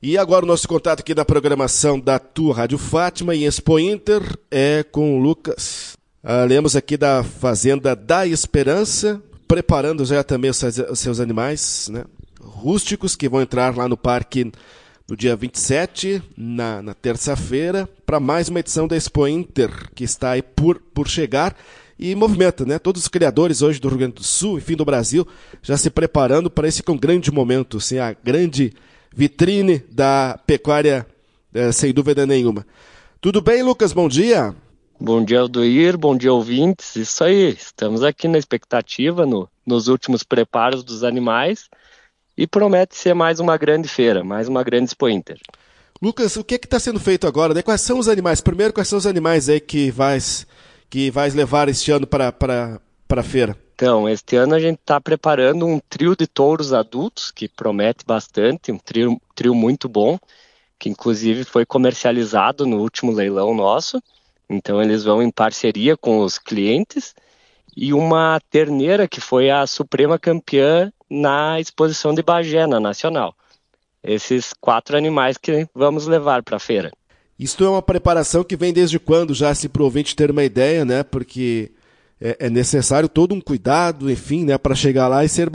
E agora o nosso contato aqui da programação da tua Rádio Fátima em Expo Inter é com o Lucas. Lemos aqui da Fazenda da Esperança, preparando já também os seus animais, né, rústicos que vão entrar lá no parque no dia 27, na terça-feira, para mais uma edição da Expo Inter, que está aí por chegar e movimenta, né? Todos os criadores hoje do Rio Grande do Sul, enfim, do Brasil, já se preparando para esse grande momento, assim, a grande vitrine da pecuária, sem dúvida nenhuma. Tudo bem, Lucas? Bom dia. Bom dia, Aldoir. Bom dia, ouvintes. Isso aí, estamos aqui na expectativa, nos últimos preparos dos animais, e promete ser mais uma grande feira, mais uma grande Expo Inter. Lucas, o que está sendo feito agora, né? Quais são os animais? Primeiro, quais são os animais aí que vais levar este ano para a feira? Então, este ano a gente está preparando um trio de touros adultos, que promete bastante, um trio muito bom, que inclusive foi comercializado no último leilão nosso. Então eles vão em parceria com os clientes, e uma terneira que foi a suprema campeã na exposição de Bagé, na Nacional. Esses 4 animais que vamos levar para a feira. Isso é uma preparação que vem desde quando, já se para o ouvinte ter uma ideia, né? Porque é necessário todo um cuidado, enfim, né, para chegar lá e ser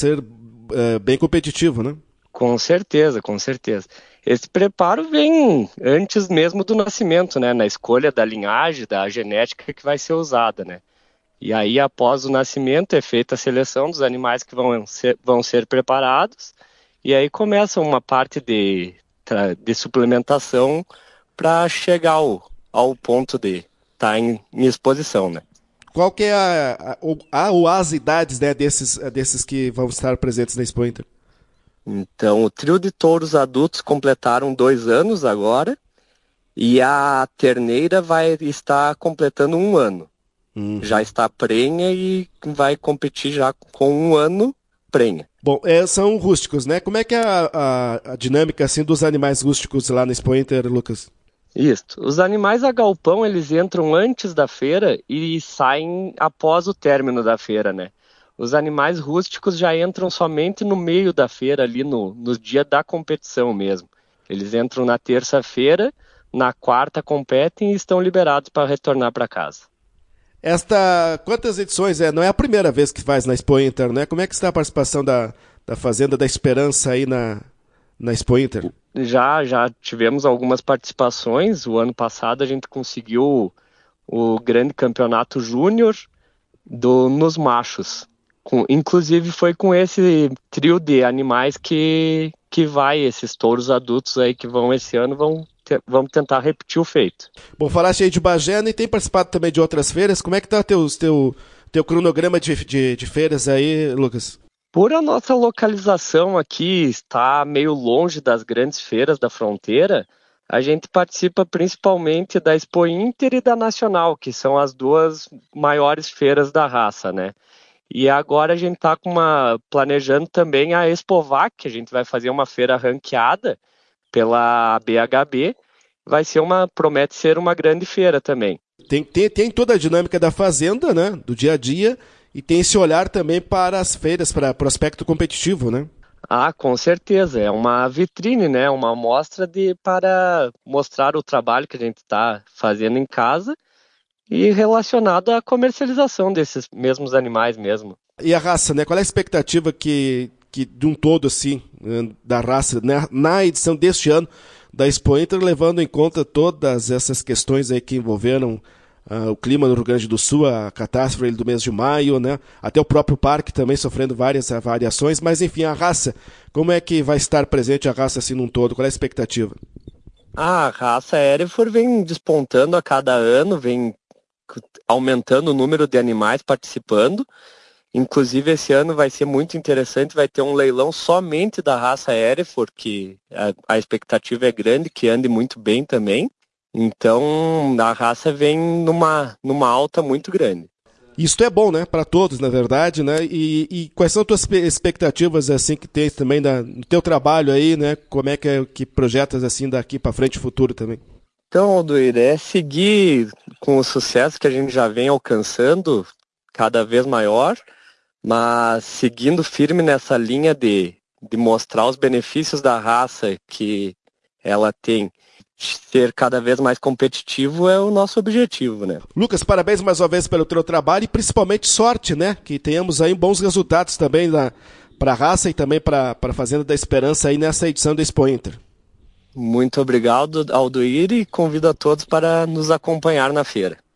bem competitivo, né? Com certeza, com certeza. Esse preparo vem antes mesmo do nascimento, né? Na escolha da linhagem, da genética que vai ser usada, né? E aí, após o nascimento, é feita a seleção dos animais que vão ser preparados, e aí começa uma parte de suplementação para chegar ao ponto de estar em exposição, né? Qual que é as idades, né, desses que vão estar presentes na Expo Inter? Então, o trio de touros adultos completaram 2 anos agora, e a terneira vai estar completando 1 ano. Já está prenha e vai competir já com 1 ano prenha. Bom, são rústicos, né? Como é que é a dinâmica assim, dos animais rústicos lá na Expo Inter, Lucas? Isso. Os animais a galpão, eles entram antes da feira e saem após o término da feira, né? Os animais rústicos já entram somente no meio da feira, ali no dia da competição mesmo. Eles entram na terça-feira, na quarta competem e estão liberados para retornar para casa. Quantas edições Não é a primeira vez que faz na Expo Inter, né? Como é que está a participação da Fazenda da Esperança aí na Expo Inter? Já tivemos algumas participações. O ano passado a gente conseguiu o grande campeonato júnior nos machos. Inclusive foi com esse trio de animais que vai, esses touros adultos aí que vão esse ano, vamos tentar repetir o feito. Bom, falaste aí de Bagé e tem participado também de outras feiras. Como é que está teu cronograma de feiras aí, Lucas? Por a nossa localização aqui está meio longe das grandes feiras da fronteira, a gente participa principalmente da Expo Inter e da Nacional, que são as 2 maiores feiras da raça, né? E agora a gente está planejando também a Expovac, que a gente vai fazer uma feira ranqueada pela BHB. Promete ser uma grande feira também. Tem toda a dinâmica da fazenda, né? Do dia a dia, e tem esse olhar também para as feiras, para o aspecto competitivo, né? Ah, com certeza. É uma vitrine, né? Uma amostra para mostrar o trabalho que a gente está fazendo em casa e relacionado à comercialização desses mesmos animais mesmo. E a raça, né? Qual é a expectativa que de um todo, assim, da raça, né, na edição deste ano da Expo Inter, levando em conta todas essas questões aí que envolveram o clima no Rio Grande do Sul, a catástrofe do mês de maio, né? Até o próprio parque também sofrendo várias variações, mas enfim, a raça, como é que vai estar presente a raça assim num todo? Qual é a expectativa? A raça Hereford vem despontando a cada ano, vem aumentando o número de animais participando. Inclusive esse ano vai ser muito interessante, vai ter um leilão somente da raça Hereford, que a expectativa é grande, que ande muito bem também. Então a raça vem numa alta muito grande. Isso é bom, né, para todos, na verdade, né? E quais são as tuas expectativas assim que tens também no teu trabalho aí, né? Como é que projetas assim daqui para frente, futuro também? Então, Aldoir, é seguir com o sucesso que a gente já vem alcançando, cada vez maior, mas seguindo firme nessa linha de mostrar os benefícios da raça, que ela tem. Ser cada vez mais competitivo é o nosso objetivo, né? Lucas, parabéns mais uma vez pelo teu trabalho e principalmente sorte, né? Que tenhamos aí bons resultados também para a raça e também para a Fazenda da Esperança aí nessa edição do Expo Inter. Muito obrigado, Aldoir, e convido a todos para nos acompanhar na feira.